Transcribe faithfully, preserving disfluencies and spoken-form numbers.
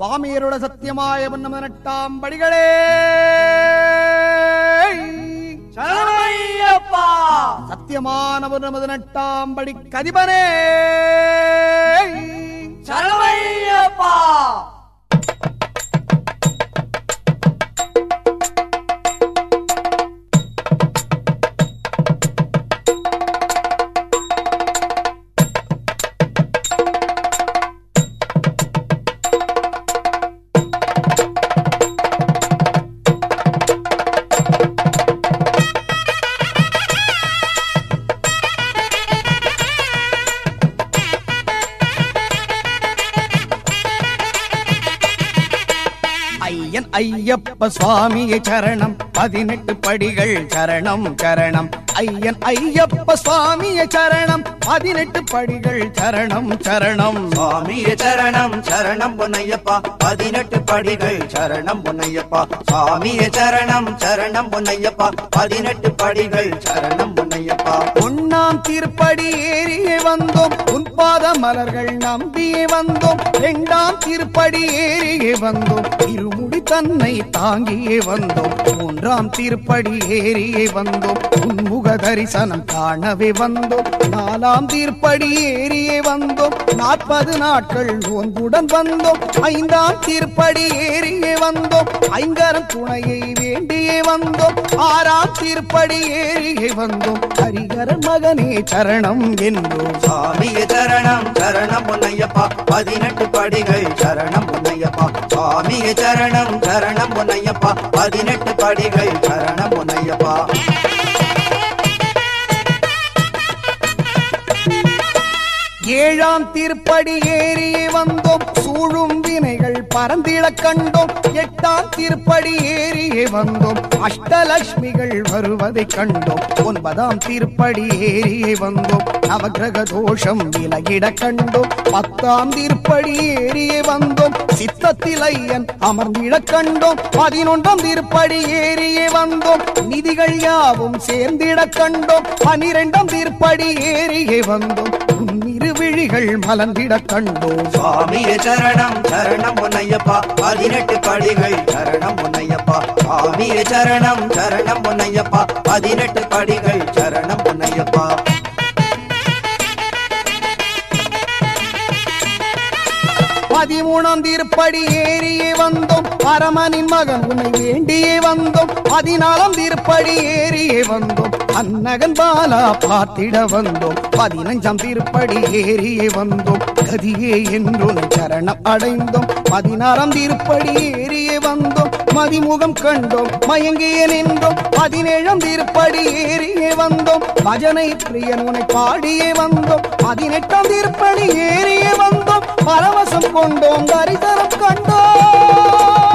சுவாமியரோட சத்தியமாய பதினெட்டாம் படிகளே சரணமையப்பா. சத்தியமான பதினெட்டாம் படி கதிபனே சரணமையப்பா. ஐயப்ப சுவாமியே சரணம் பதினெட்டு படிகள் சரணம் சரணம். ஐயன் ஐயப்ப சுவாமியே சரணம் பதினெட்டு படிகள் சரணம் சரணம். சுவாமியே சரணம் சரணம் பொன்னையப்பா பதினெட்டு படிகள் சரணம் பொன்னையப்பா. சுவாமியே சரணம் சரணம் பொன்னையப்பா பதினெட்டு படிகள் சரணம் பொன்னையப்பா. ஒன்னாம் திருப்படி ஏறியே வந்தோம் உன்பாத மலர்கள் நம்பியே வந்தோம். இரண்டாம் திருப்படி ஏறியே வந்தோம் இருமுடி தன்னை தாங்கியே வந்தோம். மூன்றாம் திருப்படி ஏறியே வந்தோம் உன்முக தரிசனம் காணவே வந்தோம். நாலாம் திருப்படி ஏறியே வந்தோம் நாற்பது நாட்கள் நோன்புடன் வந்தோம். ஐந்தாம் திருப்படி ஏறியே வந்தோம் ஐங்கரம் துணையை வேண்டியே வந்தோம். ஆறாம் திருப்படி ஏறியே வந்தோம் ஹரிகர மகனே சரணம் என்றோம். சுவாமியே சரணம் சரணம் பொன்னையப்பா பதினெட்டு படிகள் சரணம் பொன்னையப்பா. சுவாமியே சரணம் சரணம் பொன்னையப்பா பதினெட்டு படிகள் சரணம் பொன்னையப்பா. ஏழாம் திருப்படி ஏறியே வந்தோம் சூழும் வினைகள் பரந்திட கண்டோம். எட்டாம் திருப்படி ஏறியே வந்தோம் அஷ்டலட்சுமிகள் வருவதை கண்டோம். ஒன்பதாம் திருப்படி ஏறியே வந்தோம் நவகிரக தோஷம் விலகிட கண்டோம். பத்தாம் திருப்படி ஏறியே வந்தோம் சித்தத்தில் ஐயன் அமர்ந்திட கண்டோம். பதினொன்றாம் திருப்படி ஏறியே வந்தோம் நிதிகள் யாவும் சேர்ந்திட கண்டோம். பனிரெண்டாம் திருப்படி ஏறியே வந்தோம் இரு விழிகள் மலர்ந்திட கண்டோம். சுவாமியே சரணம் சரணம் பொன்னையப்பா பதினெட்டு படிகள் சரணம் பொன்னையப்பா. சுவாமியே சரணம் சரணம் பொன்னையப்பா பதினெட்டு படிகள் சரணம் பொன்னையப்பா. பதிமூணாம் திருப்படி ஏறியே வந்தோம் பரமனின் மகன் உன்னை வேண்டியே வந்தோம். பதினாலாம் திருப்படி ஏறியே வந்தோம் அன்னகன் பாலா பார்த்திட வந்தோம். பதினஞ்சாம் திருப்படி ஏறியே வந்தோம் கதியே என்று சரணம் அடைந்தோம். பதினாறாம் திருப்படி ஏறியே வந்தோம் மதிமுகம் கண்டோம் மயங்கியே நின்றோம். பதினேழாம் திருப்படி ஏறியே வந்தோம் பஜனை பிரியன் உன்னை பாடியே வந்தோம். பதினெட்டாம் திருப்படி ஏறியே வந்தோம் பரவசம் கொண்டோம் தரிசனம் கண்டோம்.